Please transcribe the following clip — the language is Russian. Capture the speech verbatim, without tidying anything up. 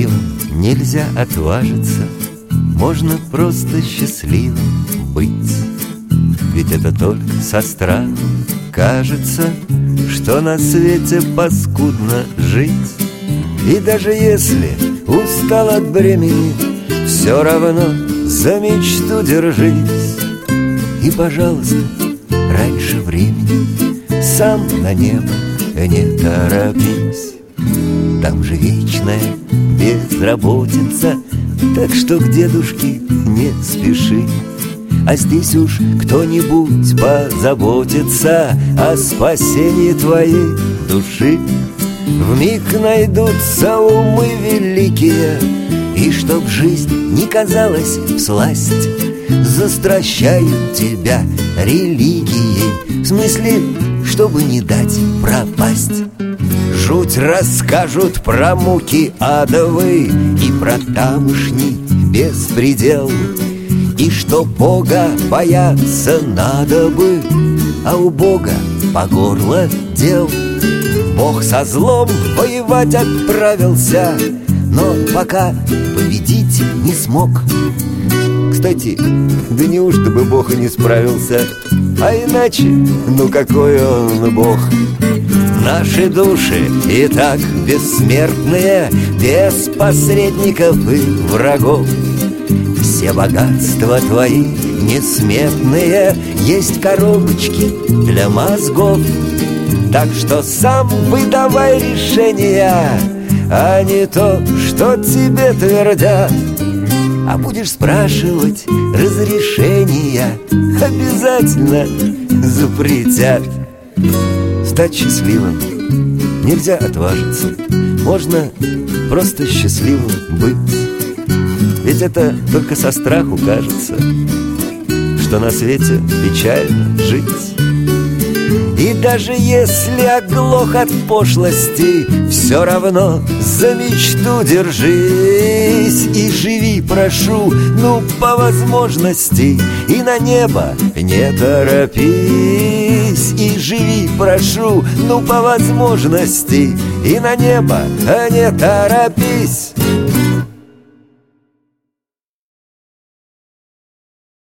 счастливым нельзя отважиться, можно просто счастливым быть. Ведь это только со страху кажется, что на свете паскудно жить. И даже если устал от бремени, все равно за мечту держись. И, пожалуйста, раньше времени сам на небо не торопись. Там же вечная безработица, так что к дедушке не спеши. А здесь уж кто-нибудь позаботится о спасении твоей души. Вмиг найдутся умы великие, и чтоб жизнь не казалась всласть, застращают тебя религией, в смысле, чтобы не дать пропасть. Жуть расскажут про муки адовые и про тамошний беспредел, и что Бога бояться надо бы, а у Бога по горло дел. Бог со злом воевать отправился, но пока победить не смог. Кстати, да неужто бы Бог и не справился? А иначе, ну какой он Бог? Наши души и так бессмертные, без посредников и врагов. Все богатства твои несметные есть коробочки для мозгов. Так что сам выдавай решения, а не то, что тебе твердят. А будешь спрашивать разрешения, обязательно запретят. Стать счастливым нельзя отважиться, можно просто счастливым быть. Ведь это только со страху кажется, что на свете печально жить. И даже если оглох от пошлости, все равно за мечту держись. И живи, прошу, ну по возможности, и на небо не торопись. И живи, прошу, ну по возможности, и на небо не торопись.